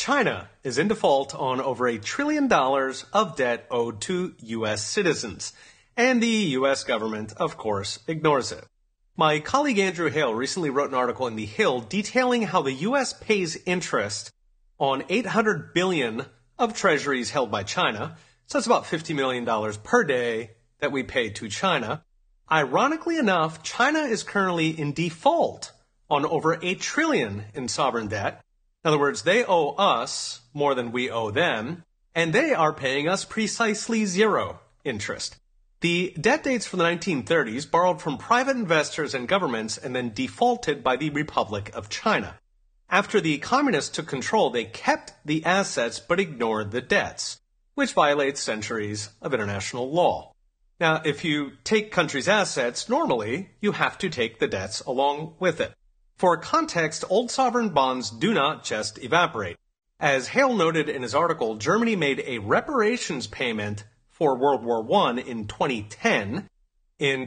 China is in default on over $1 trillion of debt owed to U.S. citizens, and the U.S. government, of course, ignores it. My colleague Andrew Hale recently wrote an article in The Hill detailing how the U.S. pays interest on $800 billion of treasuries held by China, so that's about $50 million per day that we pay to China. Ironically enough, China is currently in default on over $1 trillion in sovereign debt. In other words, they owe us more than we owe them, and they are paying us precisely zero interest. The debt dates from the 1930s, borrowed from private investors and governments, and then defaulted by the Republic of China. After the communists took control, they kept the assets but ignored the debts, which violates centuries of international law. Now, if you take countries' assets, normally you have to take the debts along with it. For context, old sovereign bonds do not just evaporate. As Hale noted in his article, Germany made a reparations payment for World War I in 2010. In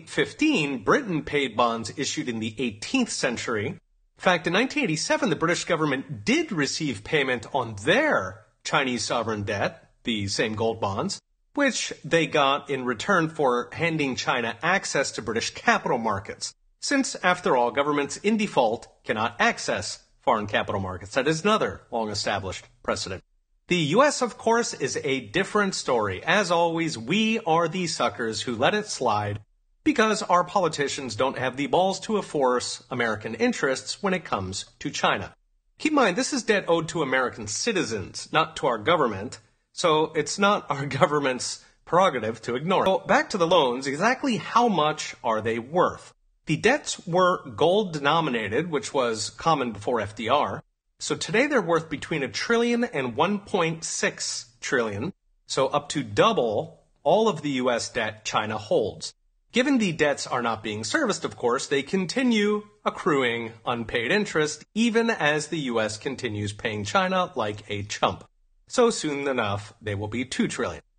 2015, Britain paid bonds issued in the 18th century. In fact, in 1987, the British government did receive payment on their Chinese sovereign debt, the same gold bonds, which they got in return for handing China access to British capital markets. Since, after all, governments in default cannot access foreign capital markets. That is another long-established precedent. The U.S., of course, is a different story. As always, we are the suckers who let it slide because our politicians don't have the balls to enforce American interests when it comes to China. Keep in mind, this is debt owed to American citizens, not to our government, so it's not our government's prerogative to ignore it. So back to the loans, exactly how much are they worth? The debts were gold denominated, which was common before FDR. So today they're worth between $1 trillion and $1.6 trillion, so up to double all of the U.S. debt China holds. Given the debts are not being serviced, of course, they continue accruing unpaid interest even as the U.S. continues paying China like a chump. So soon enough, they will be $2 trillion.